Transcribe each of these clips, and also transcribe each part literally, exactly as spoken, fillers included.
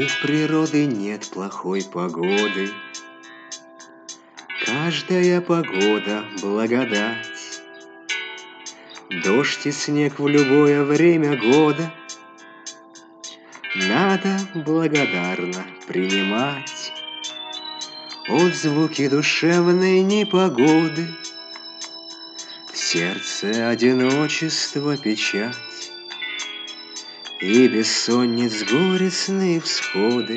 У природы нет плохой погоды, каждая погода — благодать. Дождь и снег в любое время года надо благодарно принимать. Отзвуки душевной непогоды, в сердце одиночество, печать и бессонниц горестные всходы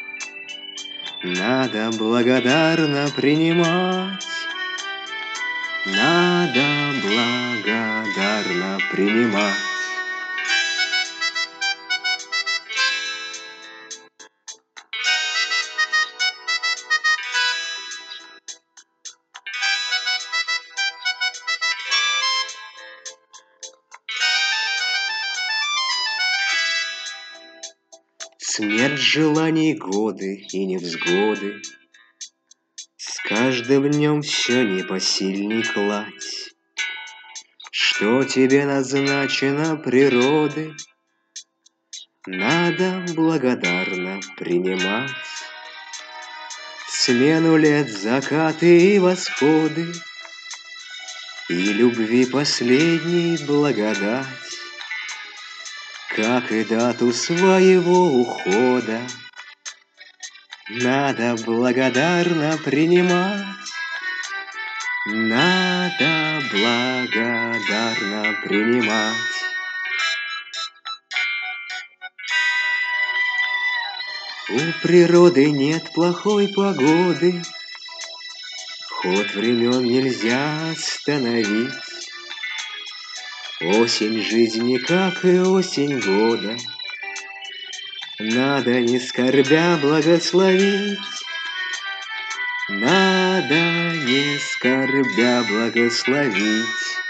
надо благодарно принимать. Надо благодарно принимать. Смерть желаний, годы и невзгоды, с каждым днем все непосильней кладь. Что тебе назначено природой, надо благодарно принимать. Смену лет, закаты и восходы, и любви последней благодать, как и дату своего ухода, надо благодарно принимать. Надо благодарно принимать. У природы нет плохой погоды, ход времен нельзя остановить. Осень жизни, как и осень года, надо не скорбя благословить. Надо не скорбя благословить.